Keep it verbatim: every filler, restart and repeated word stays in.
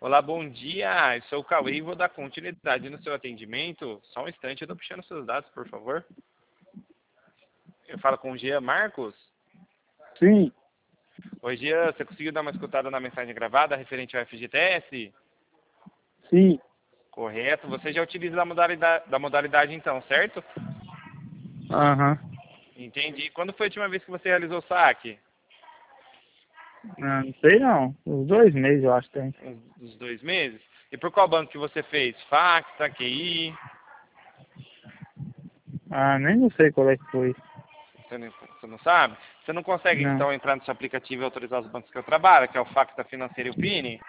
Olá, bom dia. Eu sou o Cauê e vou dar continuidade no seu atendimento. Só um instante, eu estou puxando seus dados, por favor. Eu falo com o Gia Marcos. Sim, Oi, Gia, você conseguiu dar uma escutada na mensagem gravada referente ao F G T S? sim. Correto. Você já utiliza da modalidade, da modalidade então, certo? Aham. Entendi. Quando foi a última vez que você realizou o saque? Ah, não sei não. Uns dois meses eu acho que tem. Uns, uns dois meses? E por qual banco que você fez? Facta, Q I? Ah, nem não sei qual é que foi. Você não, você não sabe? Você não consegue Não. então entrar no seu aplicativo e autorizar os bancos que eu trabalho, que é o Facta Financeiro e o Pini?